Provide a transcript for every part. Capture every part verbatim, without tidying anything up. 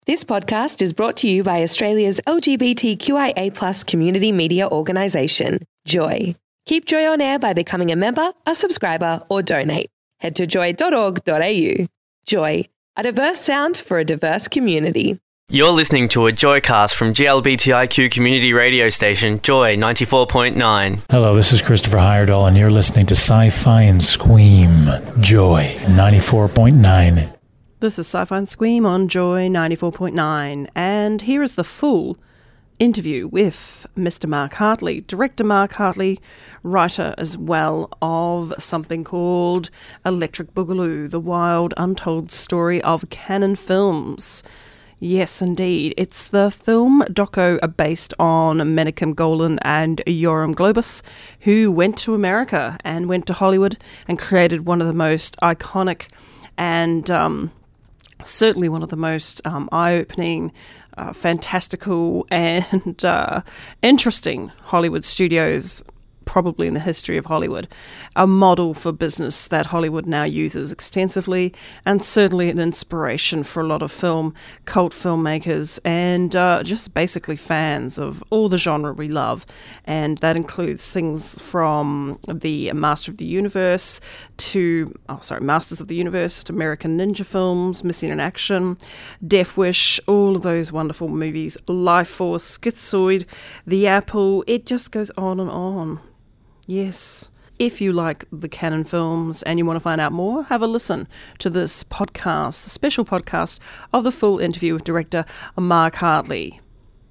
This podcast is brought to you by Australia's L G B T Q I A plus community media organisation, Joy. Keep Joy on air by becoming a member, a subscriber or donate. Head to joy dot org dot a u. Joy, a diverse sound for a diverse community. You're listening to a Joycast from G L B T I Q community radio station, Joy ninety-four point nine. Hello, this is Christopher Heyerdahl, and you're listening to Sci-Fi and Squeam, Joy ninety-four point nine. This is Sci-Fi and Squeam on Joy ninety-four point nine, and here is the full interview with Mister Mark Hartley, director Mark Hartley, writer as well of something called Electric Boogaloo, the wild untold story of Cannon Films. Yes, indeed. It's the film doco based on Menachem Golan and Yoram Globus, who went to America and went to Hollywood and created one of the most iconic and um, certainly one of the most um, eye-opening, uh, fantastical and uh, interesting Hollywood studios probably in the history of Hollywood, a model for business that Hollywood now uses extensively, and certainly an inspiration for a lot of film, cult filmmakers, and uh, just basically fans of all the genre we love. And that includes things from the Master of the Universe to, oh sorry, Masters of the Universe to American Ninja films, Missing in Action, Death Wish, all of those wonderful movies, Life Force, Schizoid, The Apple, it just goes on and on. Yes. If you like the Cannon Films and you want to find out more, have a listen to this podcast, a special podcast of the full interview with director Mark Hartley.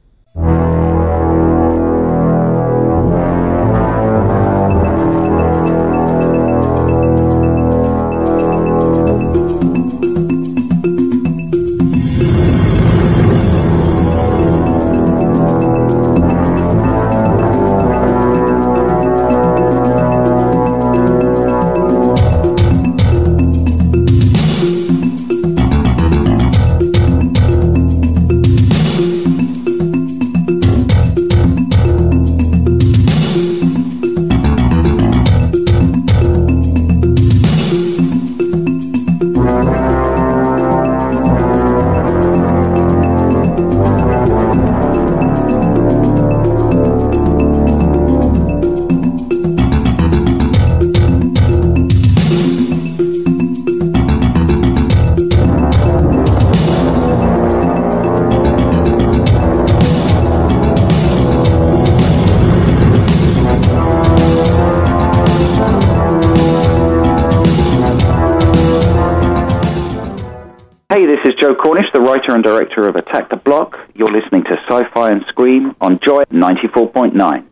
Cornish, the writer and director of Attack the Block. You're listening to Sci-Fi and Scream on Joy ninety-four point nine.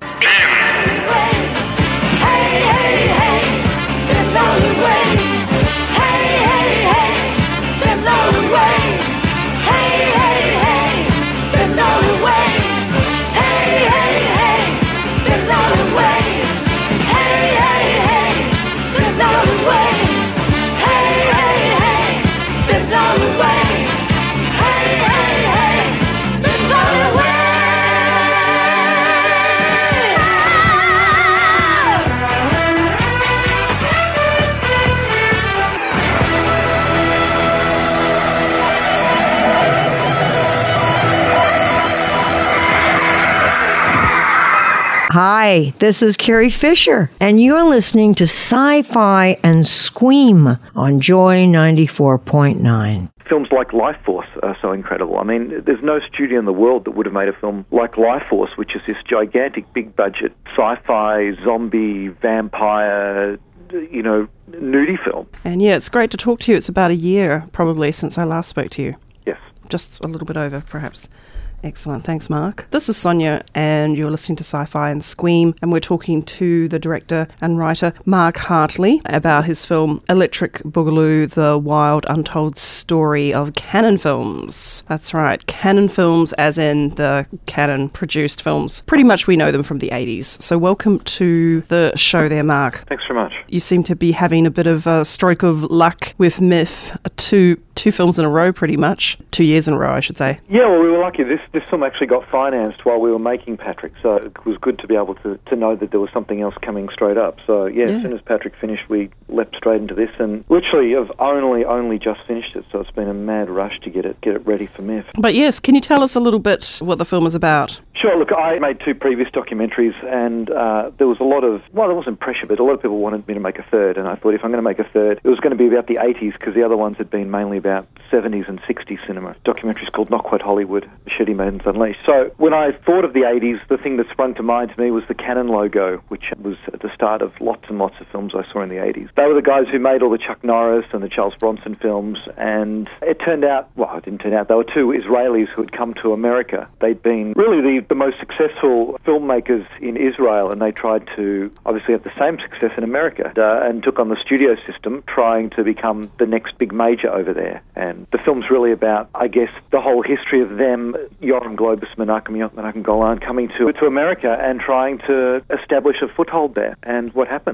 Hi, this is Carrie Fisher, and you're listening to Sci-Fi and Squeam on Joy ninety-four point nine. Films like Life Force are so incredible. I mean, there's no studio in the world that would have made a film like Life Force, which is this gigantic, big-budget sci-fi, zombie, vampire, you know, nudie film. And yeah, it's great to talk to you. It's about a year, probably, since I last spoke to you. Yes. Just a little bit over, perhaps. Excellent. Thanks, Mark. This is Sonia, and you're listening to Sci-Fi and Squeam, and we're talking to the director and writer Mark Hartley about his film Electric Boogaloo, the wild untold story of Cannon Films. That's right, Cannon Films as in the Cannon-produced films. Pretty much we know them from the eighties. So welcome to the show there, Mark. Thanks very much. You seem to be having a bit of a stroke of luck with M I F to two films in a row pretty much. Two years in a row, I should say. Yeah, well, we were lucky. This this film actually got financed while we were making Patrick, so it was good to be able to, to know that there was something else coming straight up. So, yeah, yeah, as soon as Patrick finished, we leapt straight into this, and literally have only, only just finished it, so it's been a mad rush to get it get it ready for M I F. But yes, can you tell us a little bit what the film is about? Sure, look, I made two previous documentaries, and uh, there was a lot of, well, there wasn't pressure, but a lot of people wanted me to make a third, and I thought if I'm going to make a third, it was going to be about the eighties, because the other ones had been mainly about seventies and sixties cinema. Documentaries called Not Quite Hollywood, Machete Maidens Unleashed. So when I thought of the eighties, the thing that sprung to mind to me was the Cannon logo, which was at the start of lots and lots of films I saw in the eighties. They were the guys who made all the Chuck Norris and the Charles Bronson films, and it turned out, well, it didn't turn out, they were two Israelis who had come to America. They'd been really the, the most successful filmmakers in Israel, and they tried to obviously have the same success in America, uh, and took on the studio system, trying to become the next big major over there. And the film's really about, I guess, the whole history of them, Yoram Globus, Menachem Menachem Golan, coming to, to America and trying to establish a foothold there. And what happened?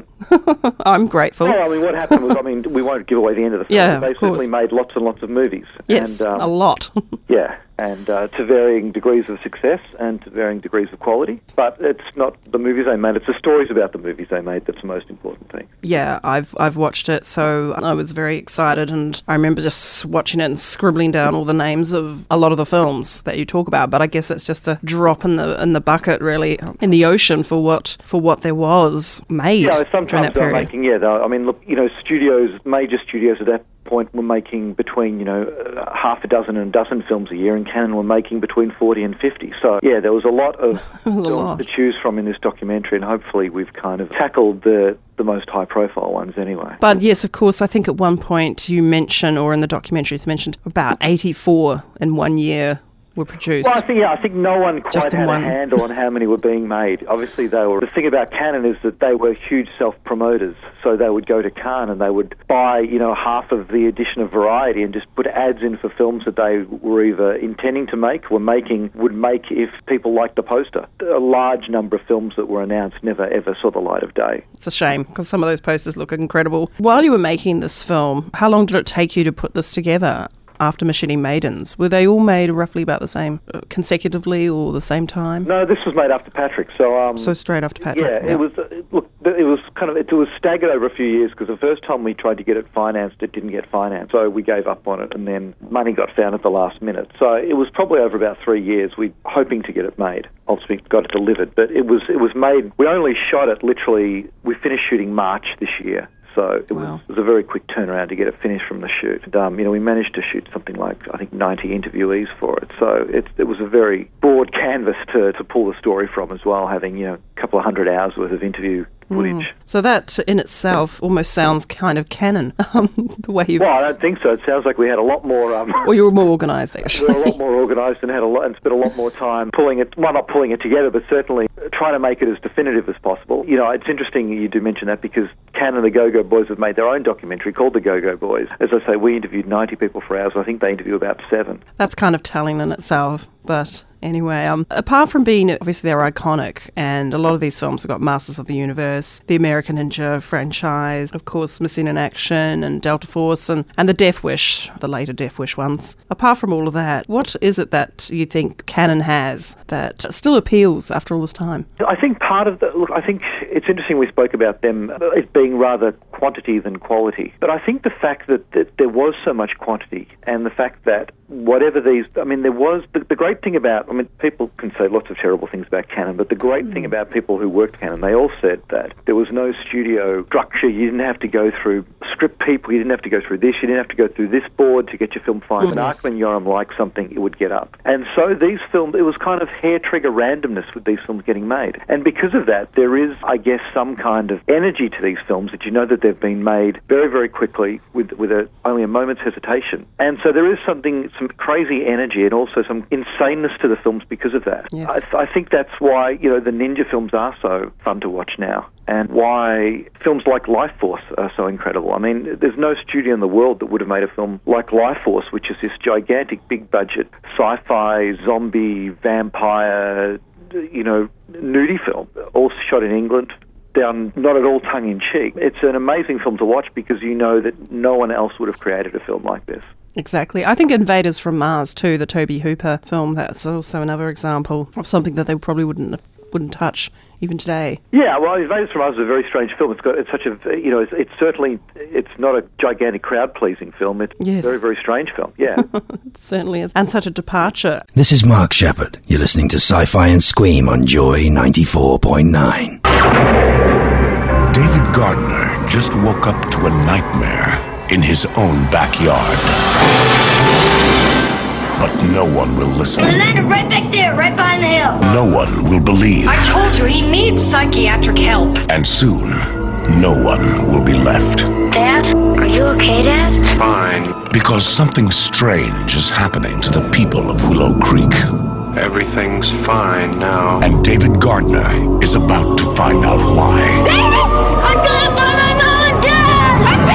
I'm grateful. No, I mean, what happened was, I mean, we won't give away the end of the film. Yeah, they of course. certainly made lots and lots of movies. Yes, and, um, a lot. yeah. And uh, to varying degrees of success and to varying degrees of quality. But it's not the movies they made, it's the stories about the movies they made that's the most important thing. Yeah, I've I've watched it, so I was very excited, and I remember just watching it and scribbling down all the names of a lot of the films that you talk about. But I guess it's just a drop in the in the bucket, really, in the ocean for what for what there was made. Yeah, during sometimes that they're period. making, yeah, I mean, look, you know, studios, major studios at that point were making between, you know, uh, half a dozen and a dozen films a year, and Cannon were making between forty and fifty. So, yeah, there was a lot of films lot. to choose from in this documentary, and hopefully we've kind of tackled the the most high-profile ones anyway. But yes, of course, I think at one point you mention, or in the documentary it's mentioned, about eighty-four in one year were produced. Well, I think, yeah, I think no one quite Just in had one. a handle on how many were being made. Obviously, they were. The thing about Cannon is that they were huge self-promoters. So they would go to Cannes and they would buy, you know, half of the edition of Variety and just put ads in for films that they were either intending to make, were making, would make if people liked the poster. A large number of films that were announced never ever saw the light of day. It's a shame, because some of those posters look incredible. While you were making this film, how long did it take you to put this together? After Machete Maidens, were they all made roughly about the same, uh, consecutively or the same time? No, this was made after Patrick. So, um, so straight after Patrick. Yeah, it was. Uh, look, it was kind of. It was staggered over a few years, because the first time we tried to get it financed, it didn't get financed. So we gave up on it, and then money got found at the last minute. So it was probably over about three years. We hoping to get it made. Ultimately, got it delivered, but it was it was made. We only shot it literally. We finished shooting March this year. So it was, Wow. it was a very quick turnaround to get it finished from the shoot. And, um, you know, we managed to shoot something like, I think, ninety interviewees for it. So it, it was a very broad canvas to, to pull the story from as well, having, you know, a couple of hundred hours worth of interview footage. Mm. So that in itself almost sounds kind of canon, um, the way you've... Well, I don't think so. It sounds like we had a lot more... Um, Or you were more organised, actually. we were a lot more organised and had a lot and spent a lot more time pulling it, well, not pulling it together, but certainly trying to make it as definitive as possible. You know, it's interesting you do mention that, because Cannon and the Go-Go Boys have made their own documentary called The Go-Go Boys. As I say, we interviewed ninety people for hours. I think they interview about seven. That's kind of telling in itself, but... Anyway, um, apart from being, obviously they're iconic, and a lot of these films have got Masters of the Universe, the American Ninja franchise, of course, Missing in Action and Delta Force, and, and the Death Wish, the later Death Wish ones. Apart from all of that, what is it that you think Cannon has that still appeals after all this time? I think part of the... Look, I think it's interesting we spoke about them as being rather quantity than quality. But I think the fact that, that there was so much quantity, and the fact that whatever these... I mean, there was... The, the great thing about... I mean, people can say lots of terrible things about Cannon, but the great mm. thing about people who worked Cannon, they all said that there was no studio structure. You didn't have to go through script people. You didn't have to go through this. You didn't have to go through this board to get your film fine. Mm, yes. When Yoram liked something, it would get up. And so these films... It was kind of hair-trigger randomness with these films getting made. And because of that, there is, I guess, some kind of energy to these films that you know that they've been made very, very quickly with with a, only a moment's hesitation. And so there is something, some crazy energy and also some insaneness to the films because of that. Yes. I, I think that's why, you know, the ninja films are so fun to watch now, and why films like Life Force are so incredible. I mean, there's no studio in the world that would have made a film like Life Force, which is this gigantic, big-budget sci-fi, zombie, vampire, you know, nudie film, all shot in England, down not at all tongue-in-cheek. It's an amazing film to watch because you know that no one else would have created a film like this. Exactly. I think Invaders from Mars too, the Toby Hooper film, that's also another example of something that they probably wouldn't wouldn't touch even today. Yeah, well, Invaders from Mars is a very strange film. It's got it's such a you know it's, it's certainly it's not a gigantic crowd pleasing film. It's Yes. a very very strange film. Yeah, It certainly is, and such a departure. This is Mark Shepard. You're listening to Sci-Fi and Scream on Joy ninety-four point nine. David Gardner just woke up to a nightmare in his own backyard. But no one will listen. We landed right back there, right behind the hill. No one will believe. I told you, he needs psychiatric help. And soon, no one will be left. Dad, are you okay, Dad? Fine. Because something strange is happening to the people of Willow Creek. Everything's fine now. And David Gardner is about to find out why. David! I'm gonna find my mom and dad! I'm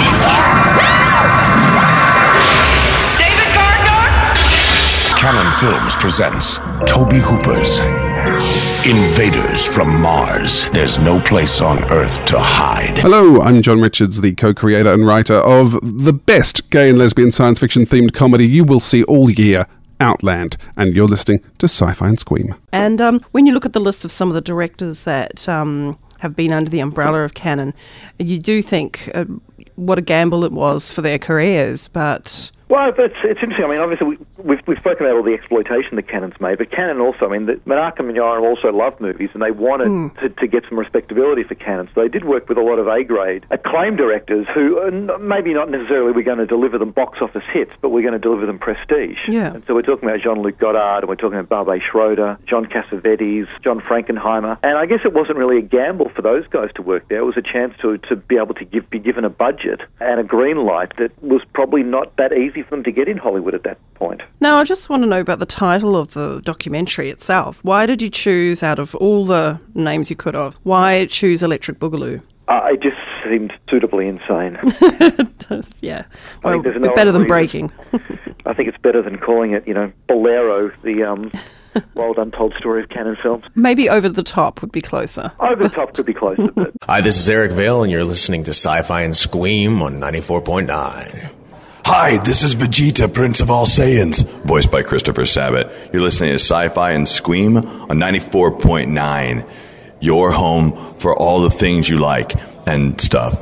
back here! David Gardner! Canon Films presents Toby Hooper's Invaders from Mars. There's no place on Earth to hide. Hello, I'm John Richards, the co-creator and writer of the best gay and lesbian science fiction themed comedy you will see all year, Outland, and you're listening to Sci-Fi and Scream. And um, when you look at the list of some of the directors that um, have been under the umbrella of Canon, you do think uh, what a gamble it was for their careers, but... Well, it's, it's interesting. I mean, obviously, we, we've, we've spoken about all the exploitation that Canon's made, but Canon also, I mean, the, Menachem and Yoram also loved movies, and they wanted mm. to, to get some respectability for Canon. So they did work with a lot of A-grade, acclaimed directors who uh, maybe not necessarily we're going to deliver them box office hits, but we're going to deliver them prestige. Yeah. And so we're talking about Jean-Luc Godard, and we're talking about Barbet Schroeder, John Cassavetes, John Frankenheimer. And I guess it wasn't really a gamble for those guys to work there. It was a chance to, to be able to give, be given a budget and a green light that was probably not that easy for them to get in Hollywood at that point. Now, I just want to know about the title of the documentary itself. Why did you choose, out of all the names you could have, why choose Electric Boogaloo? Uh, it just seemed suitably insane. Yeah, well, a bit no better than reason. Breaking. I think it's better than calling it, you know, Bolero, the um, wild untold story of Canon films. Maybe Over the Top would be closer. Over the Top could be closer. But... Hi, this is Eric Vale, and you're listening to Sci-Fi and Scream on ninety-four point nine. Hi, this is Vegeta, Prince of All Saiyans, voiced by Christopher Sabat. You're listening to Sci-Fi and Scream on ninety-four point nine. Your home for all the things you like and stuff.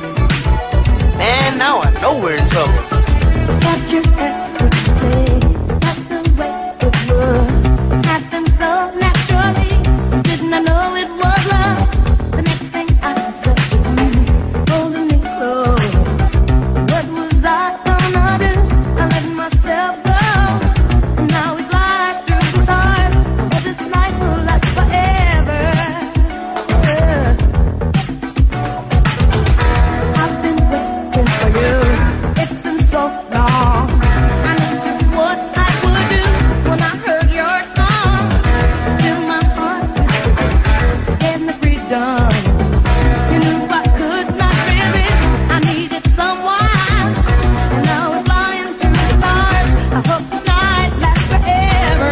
Man, now I know we're in trouble. What you have to say, that's the way it was. Happened so naturally, didn't I know it was love? The next thing I got you holding me close. What was I gonna do? I let myself go. And now it's light through the stars, but this night will last forever. I've been waiting for you. It's been so long. I knew just what I would do when I heard your song. Till my heart gave me freedom. You knew I could not resist. I needed someone. And now it's flying through the stars. I hope this night lasts forever.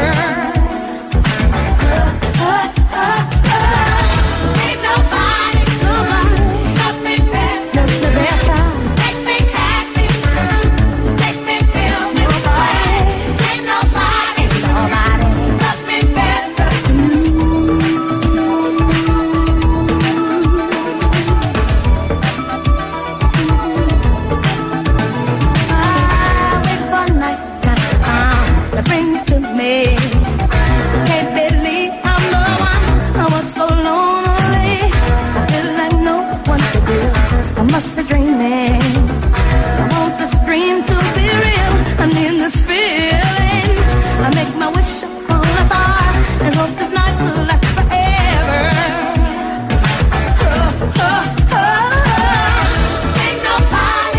Oh, oh, oh, oh. Ain't nobody, nobody love me better, love me better. Make me happy, make me feel this way. Ain't nobody, nobody love me better. I wait for night time to bring you to me. Can't believe I'm the one. I was so lonely. I feel like no one to do. I must be dreaming. I want this dream to be real. I need this feeling. I make my wish upon a star and hope this night will last forever. Oh, oh, oh. Ain't nobody,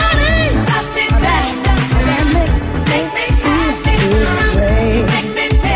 nobody love me better than me. Make me happy, make me feel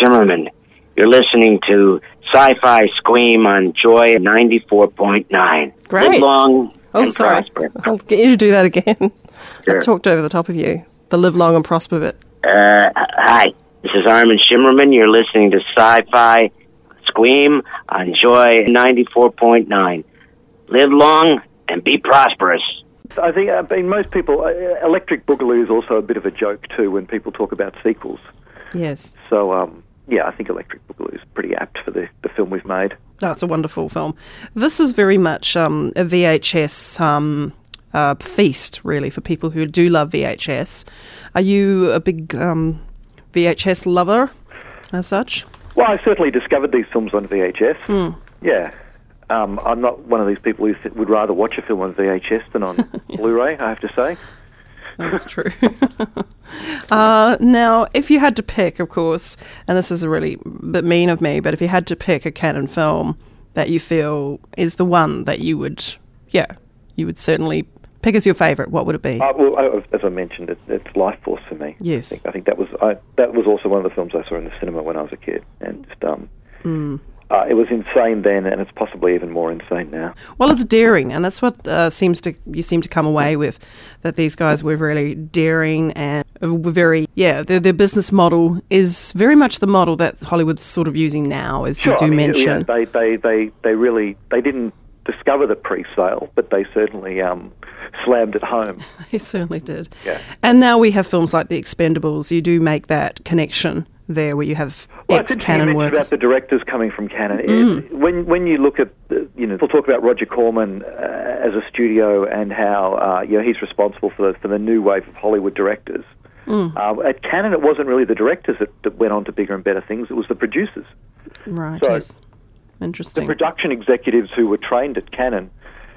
Shimmerman. You're listening to Sci-Fi Scream on Joy ninety-four point nine. Great. Live long Oh, and sorry. prosper. I'll get you to do that again. Sure. I talked over the top of you. The live long and prosper bit. Uh, hi, this is Armin Shimmerman. You're listening to Sci-Fi Scream on Joy ninety-four point nine. Live long and be prosperous. I think, I mean, most people, uh, Electric Boogaloo is also a bit of a joke too when people talk about sequels. Yes. So, um, yeah, I think Electric Boogaloo is pretty apt for the, the film we've made. That's a wonderful film. This is very much um, a V H S um, uh, feast, really, for people who do love V H S. Are you a big um, V H S lover, as such? Well, I certainly discovered these films on V H S. Hmm. Yeah. Um, I'm not one of these people who th- would rather watch a film on V H S than on Yes. Blu-ray, I have to say. That's true. uh, now, if you had to pick, of course, and this is a really bit mean of me, but if you had to pick a Canon film that you feel is the one that you would, yeah, you would certainly pick as your favourite, what would it be? Uh, well, I, as I mentioned, it, it's Life Force for me. Yes. I think, I think that was I, that was also one of the films I saw in the cinema when I was a kid, and just um, Mm. uh, it was insane then, and it's possibly even more insane now. Well, it's daring, and that's what uh, seems to you seem to come away with, that these guys were really daring and were very, yeah, their, their business model is very much the model that Hollywood's sort of using now, as Sure, you do I mean, mention. yeah, they, they, they, they really they didn't discover the pre-sale, but they certainly um, slammed it home. They certainly did. Yeah. And now we have films like The Expendables. You do make that connection there where you have Well, it's interesting you ex-Canon mentioned works. about the directors coming from Canon. Mm. It- when when you look at, the, you know, people talk about Roger Corman uh, as a studio and how uh, you know he's responsible for the, for the new wave of Hollywood directors. Mm. Uh, at Canon, it wasn't really the directors that, that went on to bigger and better things. It was the producers. Right, So- yes. Interesting. The production executives who were trained at Canon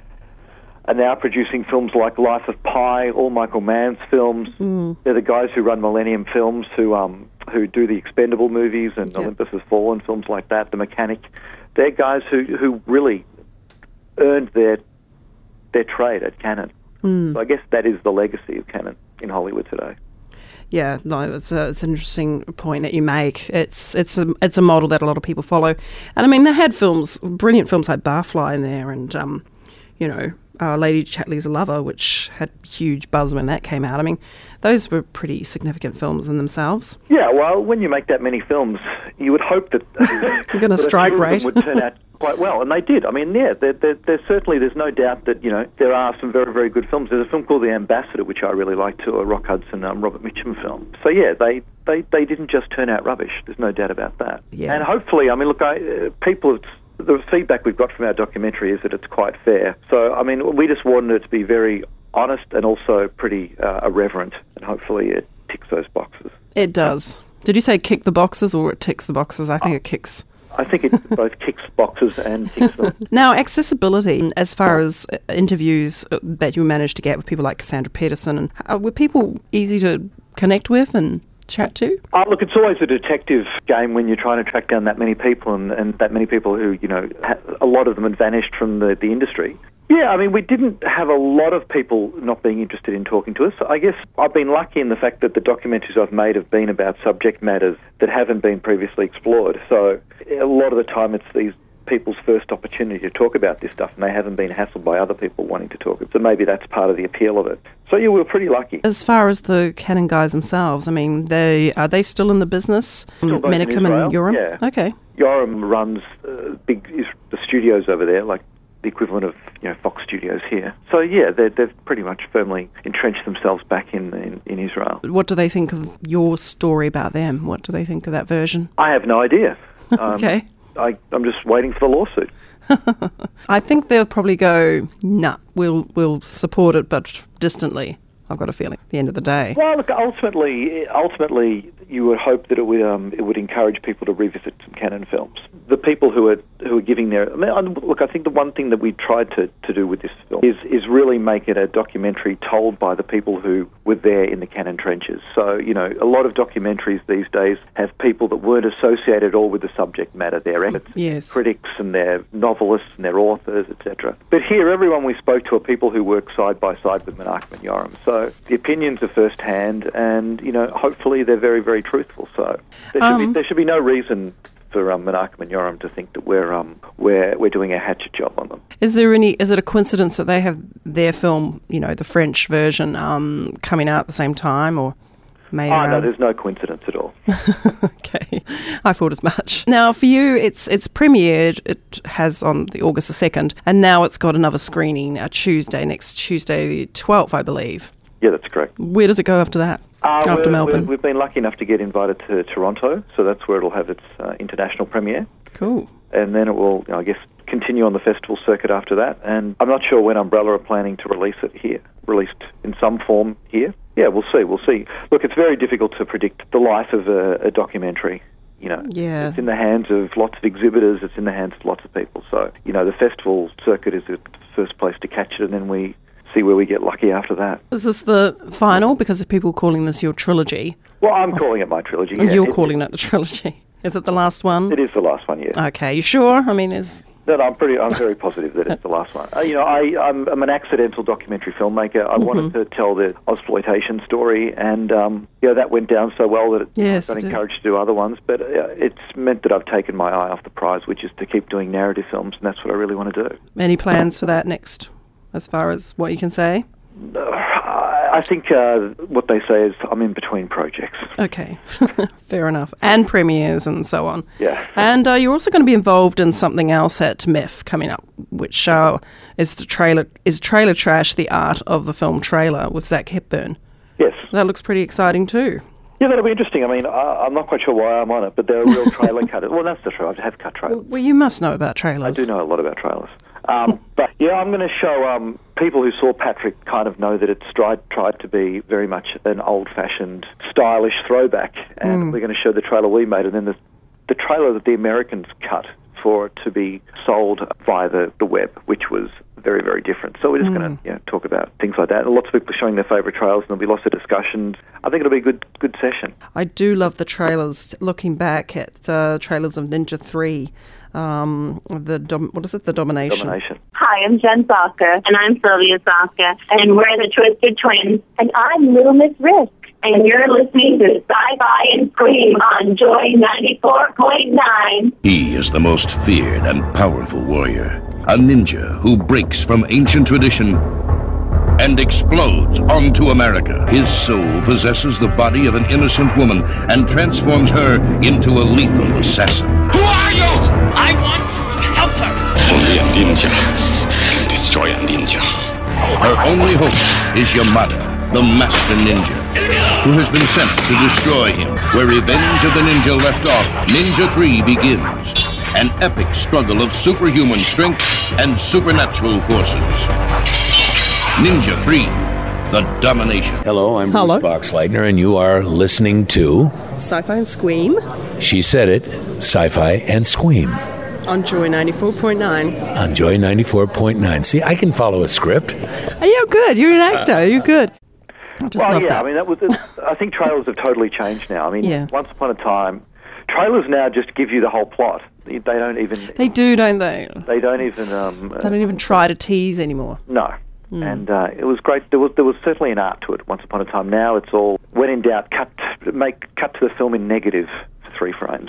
are now producing films like Life of Pi, all Michael Mann's films. Mm. They're the guys who run Millennium Films, who um, who do the Expendable movies and Olympus Has Fallen, films like that, The Mechanic. They're guys who, who really earned their their trade at Canon. Mm. So I guess that is the legacy of Canon in Hollywood today. Yeah, no, it's a, it's an interesting point that you make. It's it's a it's a model that a lot of people follow, and I mean they had films, brilliant films like Barfly in there, and um, you know, uh, Lady Chatterley's Lover, which had huge buzz when that came out. I mean, those were pretty significant films in themselves. Yeah, well, when you make that many films, you would hope that You're going to that a strike few of them rate. would turn out quite well, and they did. I mean, yeah, there, there, there's certainly there's no doubt that you know there are some very very good films. There's a film called The Ambassador, which I really like too, a Rock Hudson, um, Robert Mitchum film. So yeah, they, they, they didn't just turn out rubbish. There's no doubt about that. Yeah. And hopefully, I mean, look, I, uh, people. Have, the feedback we've got from our documentary is that it's quite fair. So I mean, we just wanted it to be very honest and also pretty uh, irreverent, and hopefully it ticks those boxes. It does. Did you say kick the boxes or it ticks the boxes? I think it kicks. I think it both kicks boxes and ticks them. Now, accessibility, as far as uh, interviews uh, that you managed to get with people like Cassandra Peterson, and uh, were people easy to connect with and chat to? Uh, look, it's always a detective game when you're trying to track down that many people and, and that many people who, you know, ha- a lot of them had vanished from the, the industry. Yeah, I mean, we didn't have a lot of people not being interested in talking to us. I guess I've been lucky in the fact that the documentaries I've made have been about subject matters that haven't been previously explored. So a lot of the time it's these people's first opportunity to talk about this stuff, and they haven't been hassled by other people wanting to talk. So maybe that's part of the appeal of it. So yeah, we were pretty lucky. As far as the Canon guys themselves, I mean, they are they still in the business? Still both in Menicum Israel, and Yoram? yeah. Okay. Yoram runs uh, big is- the studios over there, like the equivalent of you know Fox Studios here. So yeah, they're, they've pretty much firmly entrenched themselves back in, in, in Israel. What do they think of your story about them? What do they think of that version? I have no idea. Um, Okay. I, I'm just waiting for the lawsuit. I think they'll probably go, nah, we'll we'll support it, but distantly. I've got a feeling at the end of the day. Well, look, ultimately, ultimately, you would hope that it would um, it would encourage people to revisit some Canon films. The people who are who are giving their I mean, look, I think the one thing that we tried to, to do with this film is is really make it a documentary told by the people who were there in the Canon trenches. So you know, a lot of documentaries these days have people that weren't associated at all with the subject matter. They're editors, Yes. critics, and they're novelists and they're authors, et cetera. But here, everyone we spoke to are people who work side by side with Menachem and Yoram. So the opinions are first hand, and you know, hopefully they're very very very truthful. So there should, Um, be, there should be no reason for um, Menachem and Yoram to think that we're um, we're we're doing a hatchet job on them. Is there any? Is it a coincidence that they have their film, you know, the French version, um, coming out at the same time, or made Oh, around? no, there's no coincidence at all. Okay, I thought as much. Now, for you, it's it's premiered. It has on the August the second, and now it's got another screening uh, Tuesday, next Tuesday the twelfth, I believe. Yeah, that's correct. Where does it go after that? Uh, after we're- Melbourne. we're- We've been lucky enough to get invited to Toronto, so that's where it'll have its uh, international premiere. Cool. And then it will, I guess, continue on the festival circuit after that. And I'm not sure when Umbrella are planning to release it here, released in some form here. Yeah, we'll see, we'll see. Look, it's very difficult to predict the life of a, a documentary. You know, Yeah. it's in the hands of lots of exhibitors, it's in the hands of lots of people. So, you know, the festival circuit is the first place to catch it, and then we see where we get lucky after that. Is this the final? Because of people calling this your trilogy. Well, I'm calling it my trilogy. And yeah. you're It- calling it the trilogy. Is it the last one? It is the last one, yes. Okay, you sure? I mean, is No, no, I'm pretty. I'm very positive that it's the last one. Uh, you know, I, I'm, I'm an accidental documentary filmmaker. I Mhm. wanted to tell the exploitation story, and um, you know, that went down so well that it, Yes, I got it did. encouraged to do other ones. But uh, it's meant that I've taken my eye off the prize, which is to keep doing narrative films, and that's what I really want to do. any plans for that next, as far as what you can say? I think uh, what they say is I'm in between projects. Okay, fair enough. And premieres and so on. Yeah. And uh, you're also going to be involved in something else at M I F coming up, which uh, is the trailer is Trailer Trash: The Art of the Film Trailer with Zach Hepburn. Yes. That looks pretty exciting too. Yeah, that'll be interesting. I mean, I, I'm not quite sure why I'm on it, but they're a real trailer cutter. Well, that's the truth. I have cut trailers. Well, you must know about trailers. I do know a lot about trailers. Um, but yeah, I'm going to show um, people who saw Patrick kind of know that it's tried, tried to be very much an old-fashioned, stylish throwback, and Mm. we're going to show the trailer we made, and then the, the trailer that the Americans cut for it to be sold via the, the web, which was very, very different. So we're just Mm. going to you know, talk about things like that. And lots of people are showing their favourite trailers, and there'll be lots of discussions. I think it'll be a good, good session. I do love the trailers. Looking back at uh, trailers of Ninja three, um, the dom- what is it? The Domination. Domination. Hi, I'm Jen Salka. And I'm Sylvia Salka. And we're the Twisted Twins. And I'm Loomis Risk. And you're listening to Sci-Fi and Scream on Joy ninety-four point nine. He is the most feared and powerful warrior, a ninja who breaks from ancient tradition and explodes onto America. His soul possesses the body of an innocent woman and transforms her into a lethal assassin. Who are you? I want to help her. Only a ninja can destroy a ninja. Her only hope is Yamada, the master ninja, who has been sent to destroy him. Where Revenge of the Ninja left off, Ninja three begins. An epic struggle of superhuman strength and supernatural forces. Ninja three, The Domination. Hello, I'm Hello. Bruce Boxleitner, and you are listening to Sci-Fi and Scream She Said It, Sci-Fi and Scream on Joy ninety-four point nine. on Joy ninety-four point nine. See, I can follow a script. Are you good? You're an actor. You're good. I just well, love yeah, that. I mean, that was. I think trailers have totally changed now. I mean, Yeah. once upon a time, trailers now just give you the whole plot. They they don't even. They do, don't they? They don't even. Um, They don't even try to tease anymore. No. Mm. And uh, it was great. There was there was certainly an art to it once upon a time. Now it's all when in doubt, cut make cut to the film in negative for three frames.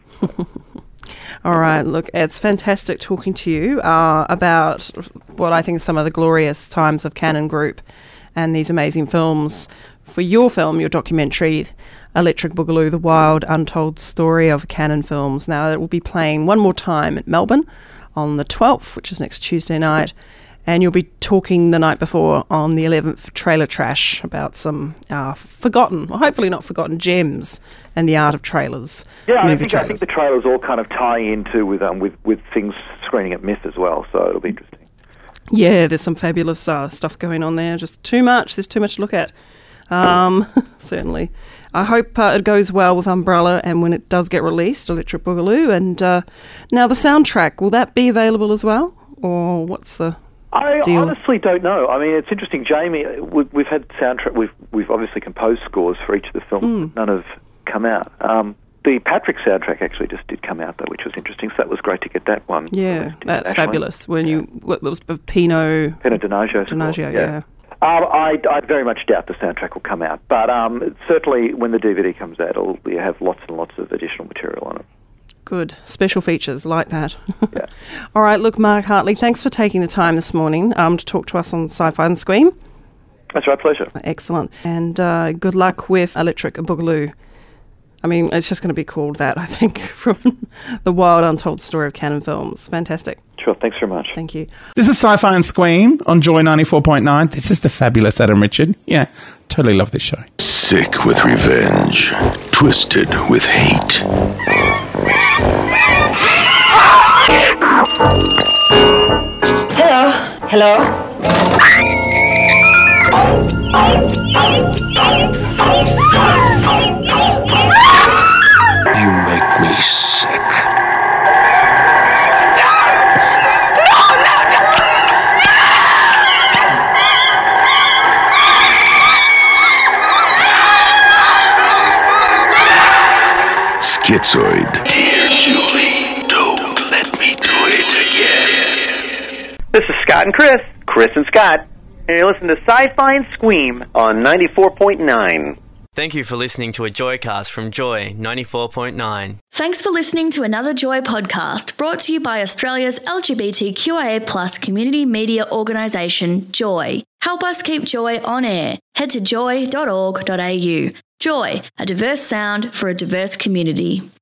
All right, look, it's fantastic talking to you uh, about what I think are some of the glorious times of Canon Group and these amazing films. For your film, your documentary, Electric Boogaloo, The Wild Untold Story of Canon Films. Now, it will be playing one more time at Melbourne on the twelfth, which is next Tuesday night. And you'll be talking the night before on the eleventh for Trailer Trash about some uh, forgotten, or hopefully not forgotten, gems and the art of trailers. Yeah, I movie think I trailers. think the trailers all kind of tie into with um with, with things screening at Myth as well. So it'll be interesting. Yeah, there's some fabulous uh, stuff going on there. Just too much. There's too much to look at. Um, certainly. I hope uh, it goes well with Umbrella, and when it does get released, Electric Boogaloo. And uh, now the soundtrack, will that be available as well? Or what's the I deal? honestly don't know. I mean, it's interesting, Jamie. We've, we've had soundtrack. We've we've obviously composed scores for each of the films. Mm. None have come out. Um, the Patrick soundtrack actually just did come out though, which was interesting. So that was great to get that one. Yeah, that's internationally. fabulous. When you, what was Pino... Pino Donaggio. score, Donaggio, yeah. Um, I, I very much doubt the soundtrack will come out, but um, certainly when the D V D comes out, it'll be, have lots and lots of additional material on it. Good. Special features like that. Yeah. All right, look, Mark Hartley, thanks for taking the time this morning um, to talk to us on Sci-Fi and Squeam. That's my pleasure. Excellent. And uh, good luck with Electric Boogaloo. I mean, it's just going to be called that, I think, from the wild, untold story of Cannon Films. Fantastic. Sure, thanks very much. Thank you. This is Sci-Fi and Squeam on Joy ninety-four point nine. This is the fabulous Adam Richard. Yeah, totally love this show. Sick with revenge, twisted with hate. Hello. Hello. You make me sick. Schizoid. Dear Julie, don't let me do it again. This is Scott and Chris. Chris and Scott. And you listen to Sci-Fi and Squeam on ninety-four point nine. Thank you for listening to a Joycast from Joy ninety-four point nine. Thanks for listening to another Joy podcast brought to you by Australia's L G B T Q I A plus community media organisation, Joy. Help us keep Joy on air. Head to joy dot org dot a u. Joy, a diverse sound for a diverse community.